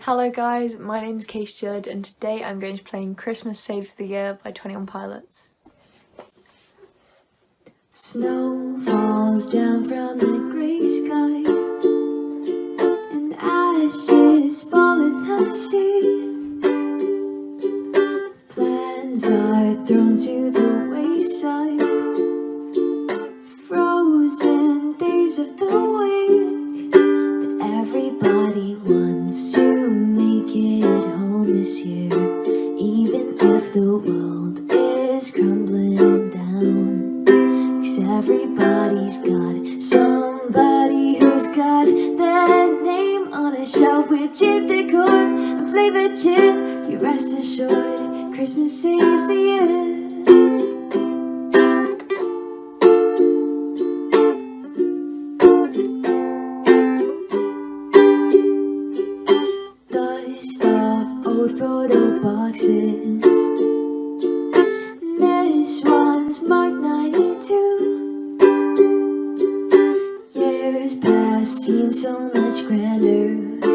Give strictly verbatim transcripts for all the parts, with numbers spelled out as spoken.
Hello guys, my name is Case Judd and today I'm going to be playing Christmas Saves the Year by Twenty One Pilots. Snow falls down from the grey sky and ashes fall in the sea. Plans are thrown to the wayside, frozen days of the week, but everybody wants to make it home this year, even if the world is crumbling down. 'Cause everybody's got somebody who's got their name on a shelf with cheap decor and flavored gin. You rest assured, Christmas saves the year. Dust off old photo boxes. This one's marked ninety-two. Years past seem so much grander.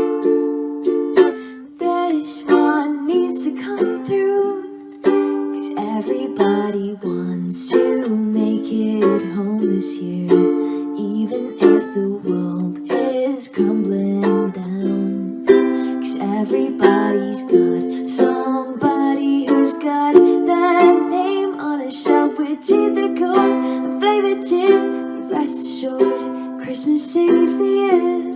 This one needs to come through, 'cause everybody wants to make it home this year, even if the world is crumbling down. 'Cause everybody's got somebody who's got their name on a shelf with cheap decor and flavored gin. Rest assured, Christmas saves the year.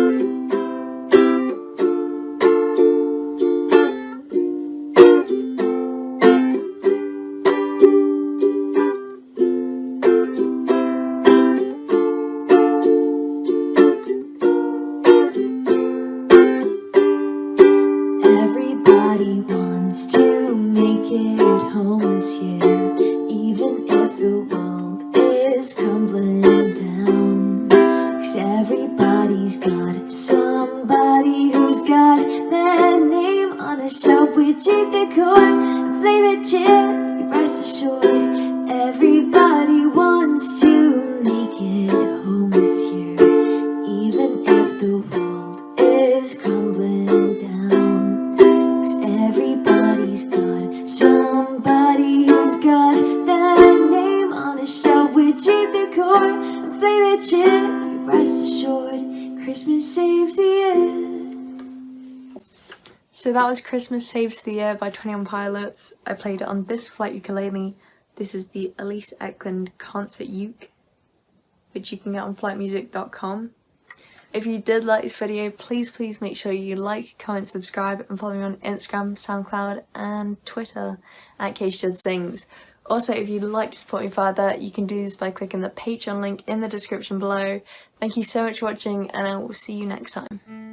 Everybody wants to make it home this year, even if the world is crumbling down. 'Cause everybody's got somebody who's got their name on a shelf with cheap decor and flavored gin. You rest assured, everybody wants to make it home this year, even if the world is crumbling down. Everybody's got somebody who's got their name on a shelf with cheap decor and flavored gin. You rest assured, Christmas saves the year. So that was Christmas Saves the Year by Twenty One Pilots. I played it on this flight ukulele. This is the Elise Eklund Concert Uke, which you can get on flight music dot com. If you did like this video, please please make sure you like, comment, subscribe and follow me on Instagram, SoundCloud and Twitter at Case Judd Sings. Also, if you'd like to support me further, you can do this by clicking the Patreon link in the description below. Thank you so much for watching and I will see you next time.